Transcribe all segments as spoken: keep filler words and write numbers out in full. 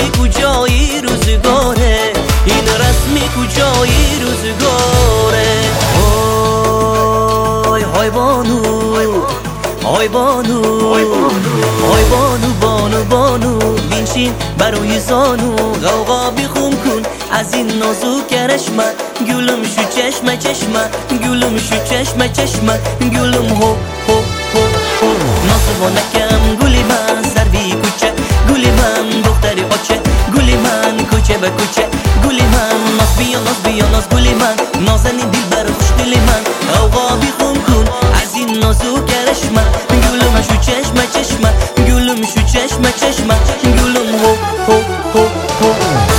رسمی کجایی روزگاره، این رسمی کجایی روزگاره. های های بانو های بانو های بانو بانو بانو بینشین برای زانو غوغا بیخون کن از این نازو کرشمه گلم شو چشمه چشمه گلم شو چشمه چشمه گلم هو هو هو هو نازو نکم گلی من سروی کوچه گلی من دختری آچه گلی من کوچه به کوچه گلی من ناز بیا ناز بیا ناز گلی من نازنین دل بر خوش دلی من غوغا بیخون کن از این نازو کرشمه گلم شو چشمه چشمه گلم شو چشمه چشمه گلم هو هو هو هو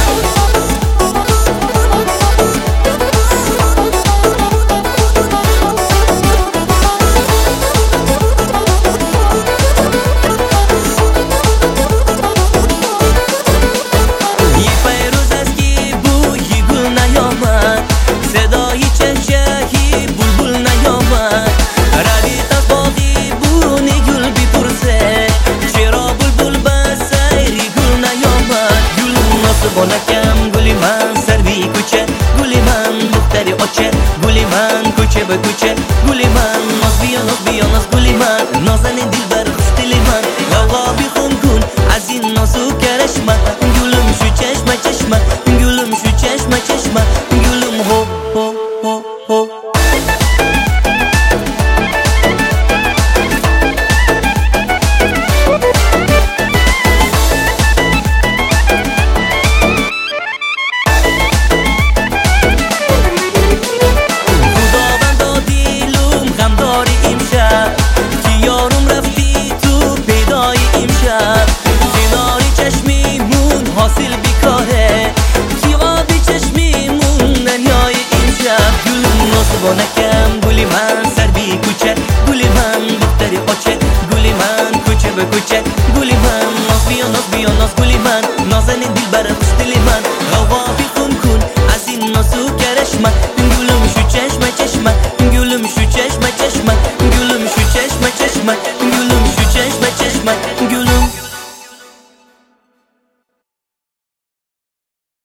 نکم گلی من سروی کوچه گلی من دختری آچه گلی من کوچه به کوچه گلی من ناز بیا ناز بیا ناز گلی من نازنین دل